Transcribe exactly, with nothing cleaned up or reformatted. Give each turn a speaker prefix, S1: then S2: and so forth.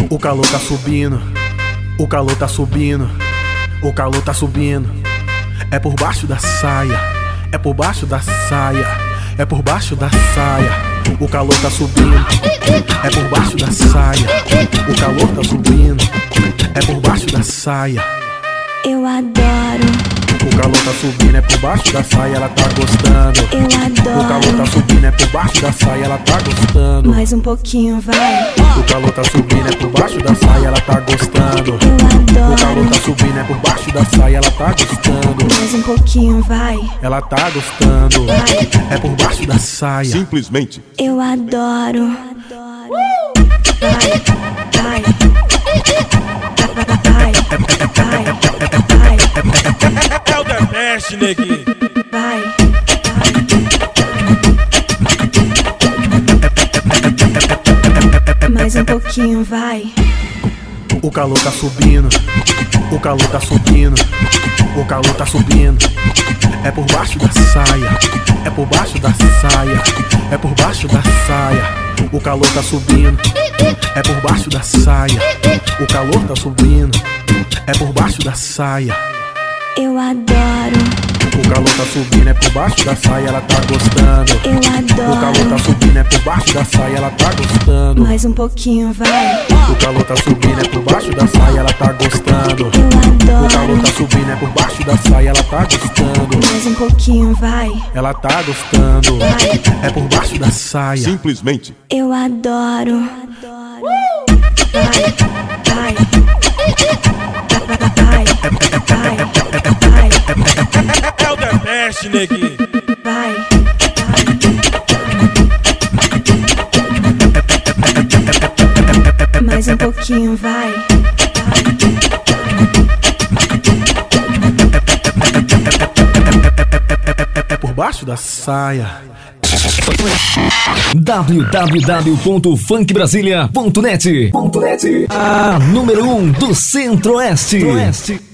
S1: O calor tá subindo, o calor tá subindo, o calor tá subindo. É por baixo da saia, é por baixo da saia, é por baixo da saia. O calor tá subindo, é por baixo da saia. O calor tá subindo, é por baixo da saia.
S2: Eu adoro.
S1: O calor tá subindo, é por baixo da saia, ela tá gostando.
S2: Eu adoro.
S1: O calor tá subindo, é por baixo da saia, ela tá gostando.
S2: Mais um pouquinho, vai.
S1: O calor tá subindo, é por baixo da saia, ela tá gostando.
S2: Eu
S1: O calor
S2: adoro.
S1: tá subindo, é por baixo da saia, ela tá gostando.
S2: Mais um pouquinho, vai.
S1: Ela tá gostando, é por baixo da saia.
S3: Simplesmente.
S2: Eu adoro. Vai, vai. Vai, vai, vai.
S4: É o The Best, neguinho.
S2: Vai, vai. Mais um pouquinho, vai.
S1: O calor tá subindo, o calor tá subindo, o calor tá subindo. É por baixo da saia, é por baixo da saia, é por baixo da saia. O calor tá subindo, é por baixo da saia. O calor tá subindo, é por baixo da saia.
S2: Eu adoro.
S1: O calor tá subindo, é por baixo da saia, ela tá gostando.
S2: Eu
S1: O calor tá
S2: adoro.
S1: subindo, é por baixo da saia, ela tá gostando.
S2: Mais um pouquinho, vai.
S1: O calor tá subindo, é por baixo da saia, ela tá gostando.
S2: Eu
S1: O calor
S2: adoro.
S1: tá subindo, é por baixo da saia, ela tá gostando.
S2: Mais um pouquinho, vai.
S1: Ela tá gostando, é por baixo da saia.
S3: Simplesmente.
S2: Eu adoro. Vai, vai. Vai, vai, vai.
S4: É o The Best, neguinho.
S2: Vai, vai. Mais um pouquinho, vai.
S1: É por baixo da saia.
S5: w w w ponto funk brasilia ponto net. A número um do Centro-Oeste.